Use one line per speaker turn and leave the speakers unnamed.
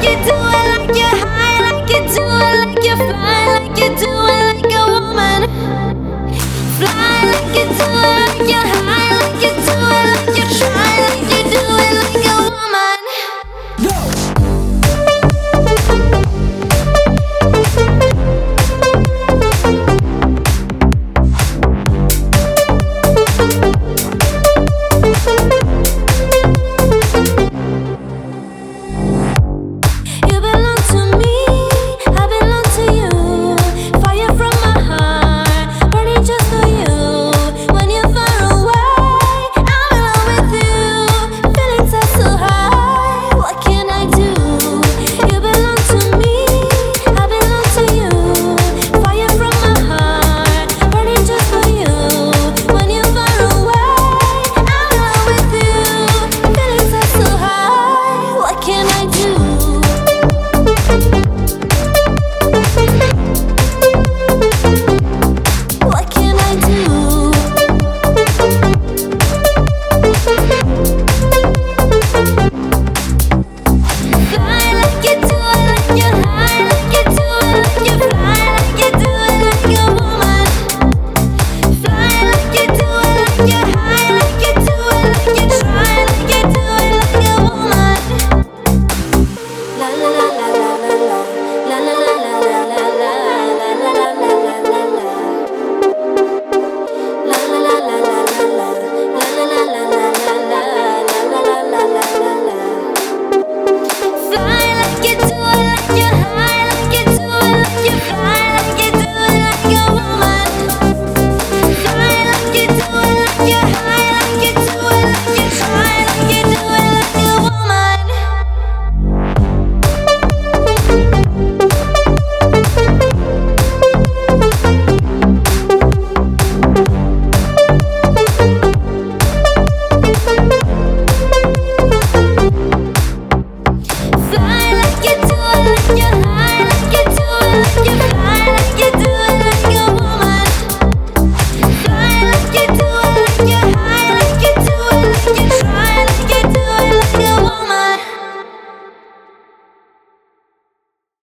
you do it, like you're high, like you do it, like you're fly, like you do it, like a woman. Fly like you do it, like you're high.